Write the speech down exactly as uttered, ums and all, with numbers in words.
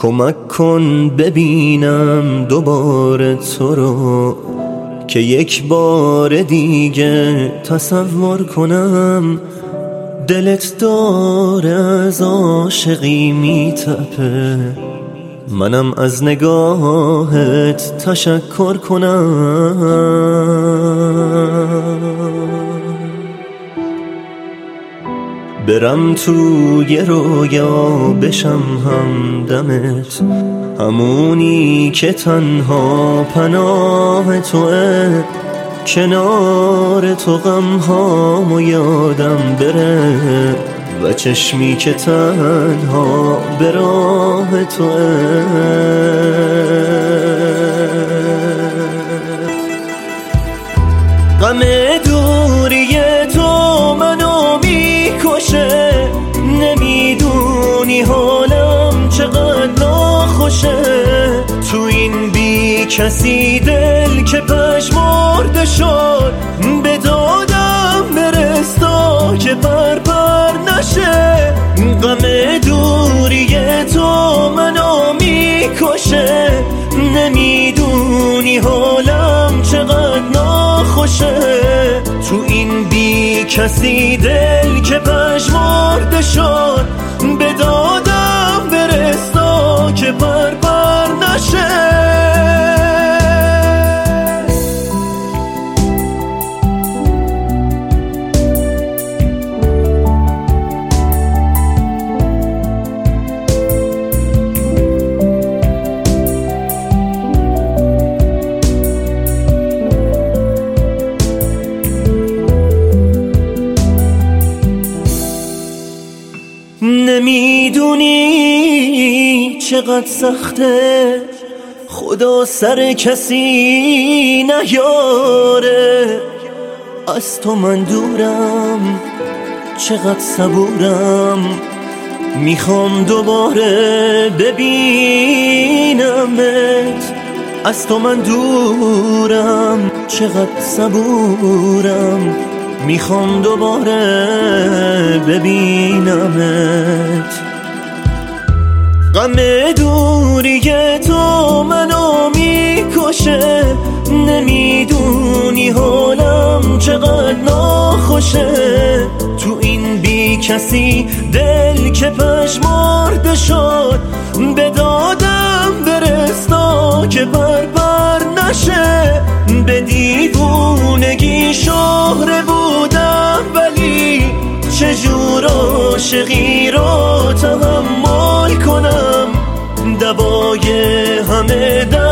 کمک کن ببینم دوباره تو رو، که یک بار دیگه تصور کنم دلت داره از عاشقی میتپه، منم از نگاهت تشکر کنم. برم توی رویا بشم همدمت، همونی که تنها پناه توه، کنار تو غم هامو یادم بره و چشمی که تنها به راه توه. غم دوری تو منو میکشه، نمیدونی حالم چقدر ناخوشه، تو این بی کسی دل که پژمرده شد، به دادم برستا که پر پر نشه. غم دوری تو منو میکشه، نمیدونی حالم چقدر ناخوشه، تو این بی کسی دل که پژمرده شد، به دادم برستا که پر پر نشه. نمیدونی چقدر سخته، خدا سر کسی نیاره، از تو من دورم چقدر صبورم، میخوام دوباره ببینمت، از تو من دورم چقدر صبورم، میخوام دوباره ببینمت. غم دوری تو منو میکشه، نمیدونی حالم چقدر ناخوشه، تو این بی کسی دل که پژمرده شد، به دادم برستا که پر پر نشه. به دیوونگی شهره بودم، ولی چجور عاشقی رو تحمل کنم، دوای همه در